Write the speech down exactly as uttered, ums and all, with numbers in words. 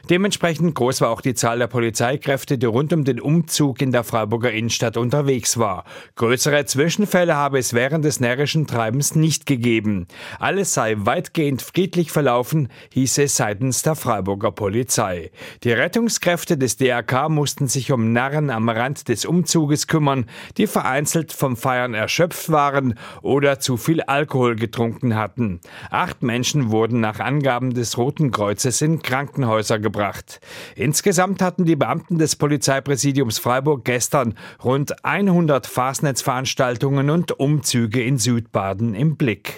Dementsprechend groß war auch die Zahl der Polizeikräfte, die rund um den Umzug in der Freiburger Innenstadt unterwegs war. Größere Zwischenfälle habe es während des närrischen Treibens nicht gegeben. Alles sei weitgehend friedlich verlaufen, hieß es seitens der Freiburger Polizei. Die Rettungskräfte des D R K mussten sich um Narren am Rand des Umzuges kümmern, die vereinzelt vom Feiern erschöpft waren oder zu viel Alkohol getrunken hatten. Acht Menschen wurden nach Angaben des Roten Kreuzes in Krankenhäuser gebracht. Insgesamt hatten die Beamten des Polizeipräsidiums Freiburg gestern rund hundert Fastnetzveranstaltungen und Umzüge in Südbaden im Blick.